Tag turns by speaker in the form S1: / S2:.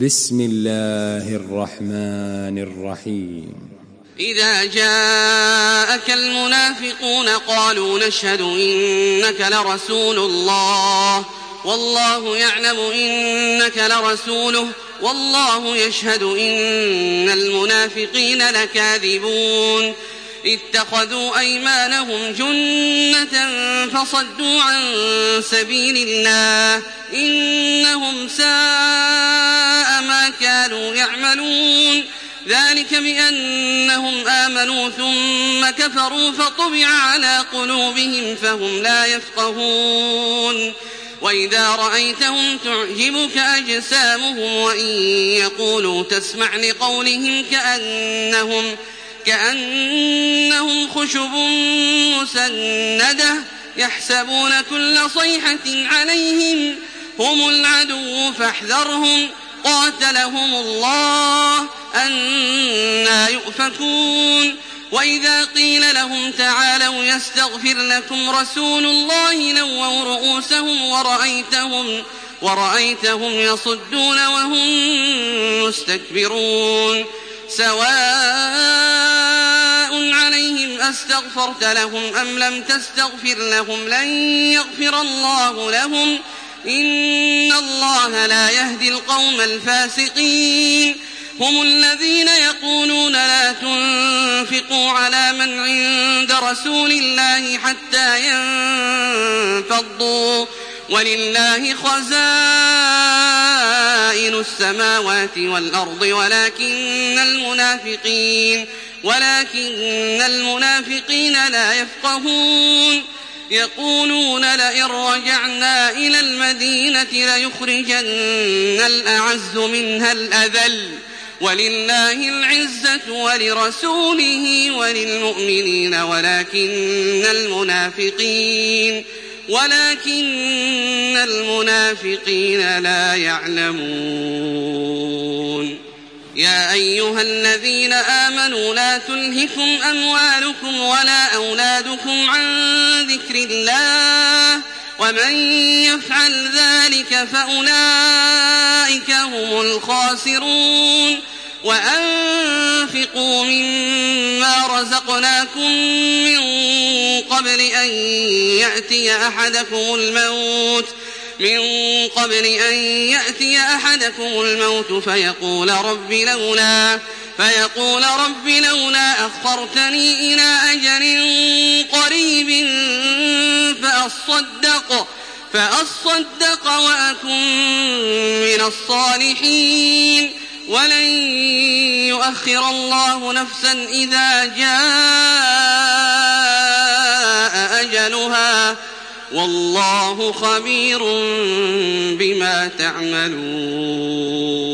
S1: بسم الله الرحمن الرحيم.
S2: إذا جاءك المنافقون قالوا نشهد إنك لرسول الله والله يعلم إنك لرسوله والله يشهد إن المنافقين لكاذبون اتخذوا أيمانهم جنة فصدوا عن سبيل الله إنهم ساء ما كانوا يعملون ذلك بأنهم آمنوا ثم كفروا فطبع على قلوبهم فهم لا يفقهون وإذا رأيتهم تعجبك أجسامهم وإن يقولوا تسمع لقولهم كأنهم خشب مسندة يحسبون كل صيحة عليهم هم العدو فاحذرهم قاتلهم الله أنى يؤفكون وإذا قيل لهم تعالوا يستغفر لكم رسول الله لووا رؤوسهم ورأيتهم يصدون وهم مستكبرون سواء عليهم أستغفرت لهم أم لم تستغفر لهم لن يغفر الله لهم إن الله لا يهدي القوم الفاسقين هم الذين يقولون لا تنفقوا على من عند رسول الله حتى ينفضوا ولله خزائن السماوات والأرض ولكن المنافقين لا يفقهون يقولون لئن رجعنا إلى المدينة ليخرجن الأعز منها الأذل ولله العزة ولرسوله وللمؤمنين ولكن المنافقين لا يعلمون يا أيها الذين آمنوا لا تلهكم أموالكم ولا أولادكم عن ذكر الله ومن يفعل ذلك فأولئك هم الخاسرون وأنفقوا مما رزقناكم من قبل أن يأتي أحدكم الموت فيقول رب لولا أخرتني إلى أجل قريب فأصدق وأكن من الصالحين ولن يؤخر الله نفسا إذا جاء أجلها والله خبير بما تعملون.